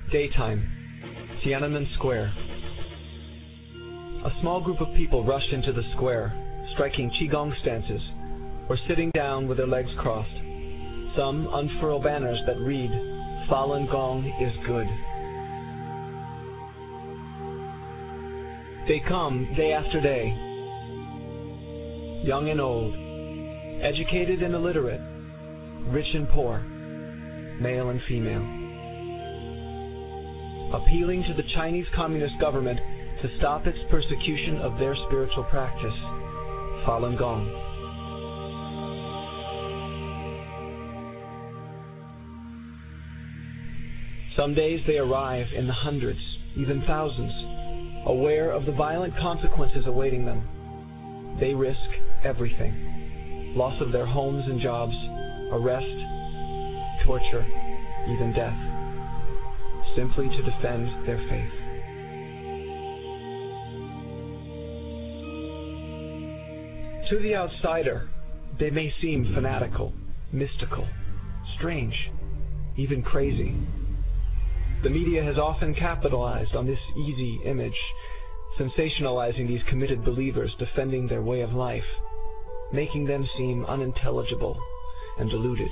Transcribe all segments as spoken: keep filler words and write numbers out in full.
Daytime, Tiananmen Square. A small group of people rushed into the square, striking Qigong stances, or sitting down with their legs crossed. Some unfurl banners that read, "Falun Gong is good." They come day after day, young and old, educated and illiterate, rich and poor, male and female, appealing to the Chinese Communist government to stop its persecution of their spiritual practice, Falun Gong. Some days they arrive in the hundreds, even thousands, aware of the violent consequences awaiting them. They risk everything: loss of their homes and jobs, arrest, torture, even death, simply to defend their faith. To the outsider, they may seem fanatical, mystical, strange, even crazy. The media has often capitalized on this easy image, sensationalizing these committed believers defending their way of life, making them seem unintelligible and deluded.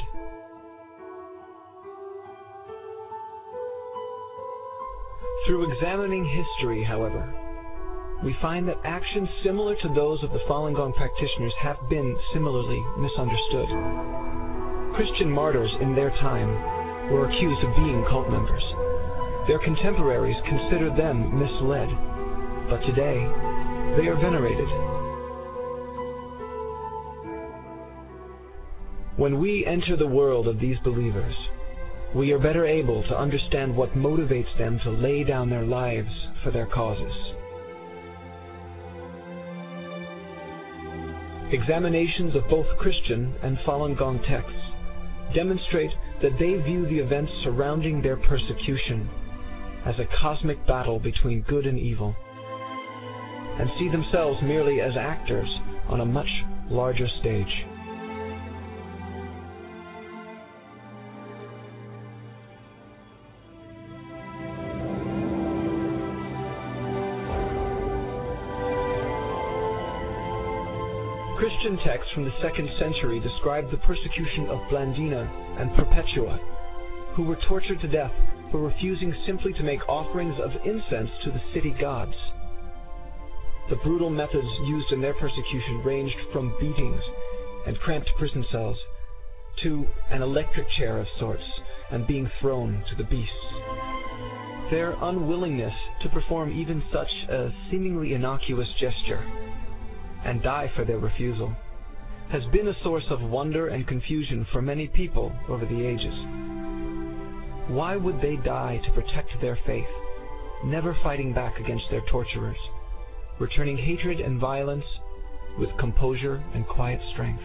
Through examining history, however, we find that actions similar to those of the Falun Gong practitioners have been similarly misunderstood. Christian martyrs in their time were accused of being cult members. Their contemporaries considered them misled, but today they are venerated. When we enter the world of these believers, we are better able to understand what motivates them to lay down their lives for their causes. Examinations of both Christian and Falun Gong texts demonstrate that they view the events surrounding their persecution as a cosmic battle between good and evil, and see themselves merely as actors on a much larger stage. Christian texts from the second century describe the persecution of Blandina and Perpetua, who were tortured to death for refusing simply to make offerings of incense to the city gods. The brutal methods used in their persecution ranged from beatings and cramped prison cells to an electric chair of sorts and being thrown to the beasts. Their unwillingness to perform even such a seemingly innocuous gesture and die for their refusal has been a source of wonder and confusion for many people over the ages. Why would they die to protect their faith, never fighting back against their torturers, returning hatred and violence with composure and quiet strength?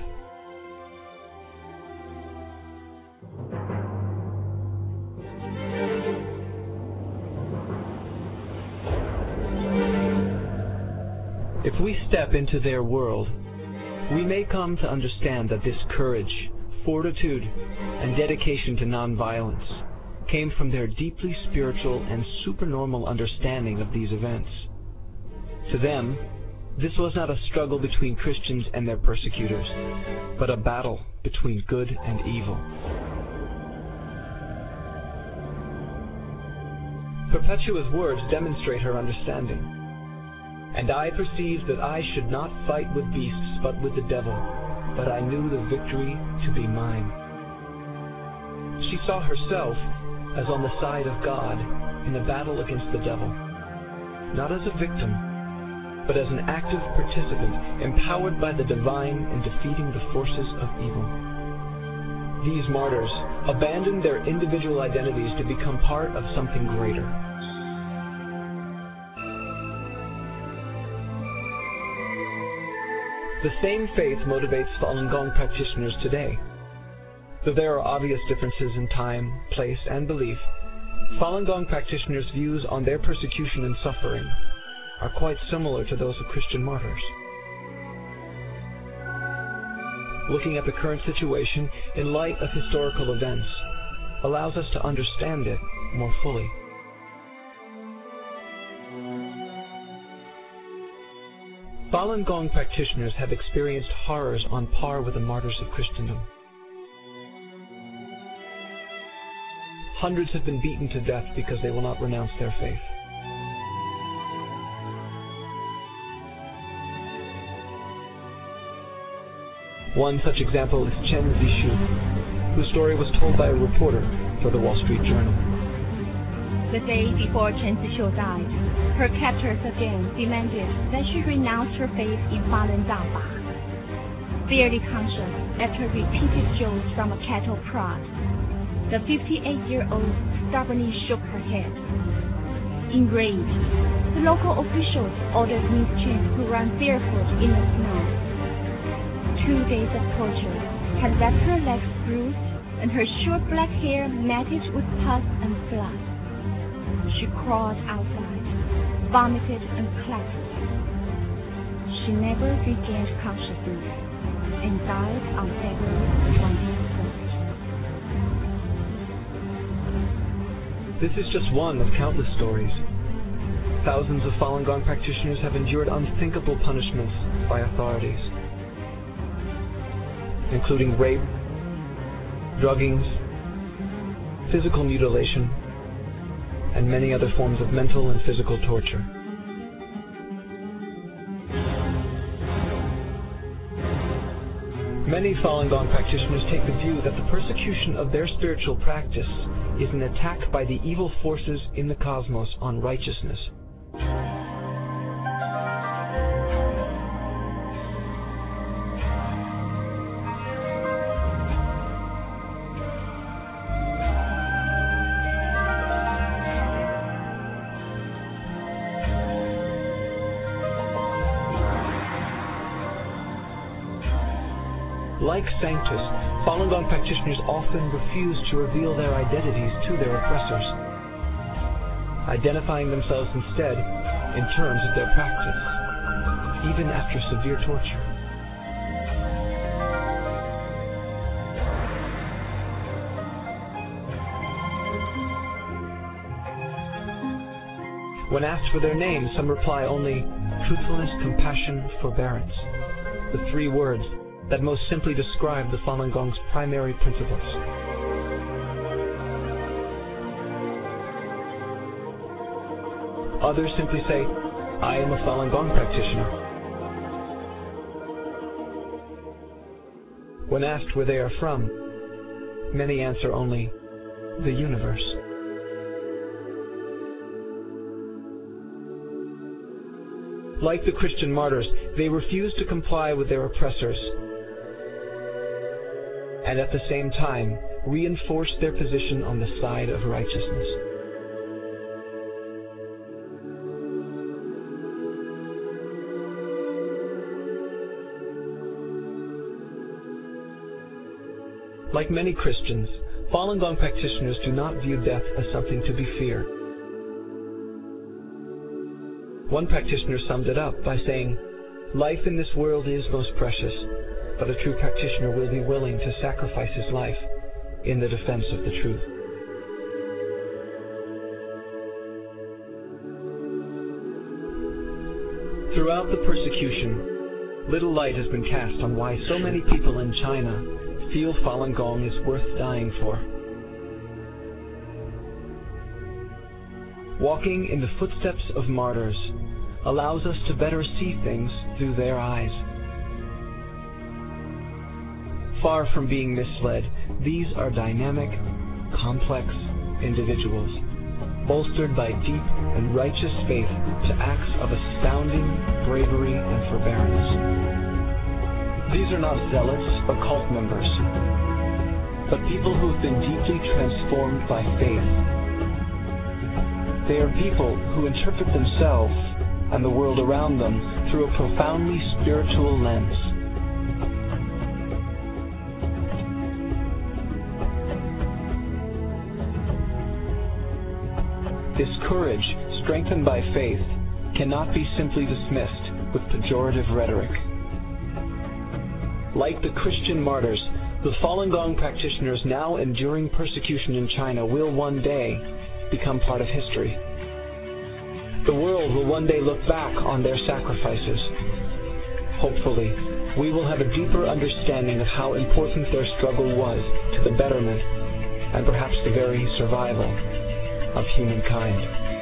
If we step into their world, we may come to understand that this courage, fortitude, and dedication to nonviolence came from their deeply spiritual and supernormal understanding of these events. To them, this was not a struggle between Christians and their persecutors, but a battle between good and evil. Perpetua's words demonstrate her understanding. "And I perceived that I should not fight with beasts, but with the devil, but I knew the victory to be mine." She saw herself as on the side of God in the battle against the devil, not as a victim, but as an active participant, empowered by the divine in defeating the forces of evil. These martyrs abandoned their individual identities to become part of something greater. The same faith motivates Falun Gong practitioners today. Though there are obvious differences in time, place, and belief, Falun Gong practitioners' views on their persecution and suffering are quite similar to those of Christian martyrs. Looking at the current situation in light of historical events allows us to understand it more fully. Falun Gong practitioners have experienced horrors on par with the martyrs of Christendom. Hundreds have been beaten to death because they will not renounce their faith. One such example is Chen Zixu, whose story was told by a reporter for the Wall Street Journal. The day before Chen Zixu died, her captors again demanded that she renounce her faith in Falun Dafa. Barely conscious after repeated jolts from a cattle prod, the fifty-eight-year-old stubbornly shook her head. Enraged, the local officials ordered Miss Chen to run barefoot in the snow. Two days of torture had left her legs bruised and her short black hair matted with pus and blood. She crawled outside, vomited and collapsed. She never regained consciousness and died on February twenty-first. This is just one of countless stories. Thousands of Falun Gong practitioners have endured unthinkable punishments by authorities, including rape, druggings, physical mutilation, and many other forms of mental and physical torture. Many Falun Gong practitioners take the view that the persecution of their spiritual practice is an attack by the evil forces in the cosmos on righteousness. Like Sanctus, Falun Gong practitioners often refuse to reveal their identities to their oppressors, identifying themselves instead in terms of their practice, even after severe torture. When asked for their names, some reply only truthfulness, compassion, forbearance, the three words that most simply describe the Falun Gong's primary principles. Others simply say, I am a Falun Gong practitioner. When asked where they are from, many answer only, the universe. Like the Christian martyrs, they refuse to comply with their oppressors, and at the same time reinforce their position on the side of righteousness. Like many Christians, Falun Gong practitioners do not view death as something to be feared. One practitioner summed it up by saying, life in this world is most precious, but a true practitioner will be willing to sacrifice his life in the defense of the truth. Throughout the persecution, little light has been cast on why so many people in China feel Falun Gong is worth dying for. Walking in the footsteps of martyrs allows us to better see things through their eyes. Far from being misled, these are dynamic, complex individuals, bolstered by deep and righteous faith to acts of astounding bravery and forbearance. These are not zealots or cult members, but people who have been deeply transformed by faith. They are people who interpret themselves and the world around them through a profoundly spiritual lens. This courage, strengthened by faith, cannot be simply dismissed with pejorative rhetoric. Like the Christian martyrs, the Falun Gong practitioners now enduring persecution in China will one day become part of history. The world will one day look back on their sacrifices Hopefully, we will have a deeper understanding of how important their struggle was to the betterment and perhaps the very survival of humankind.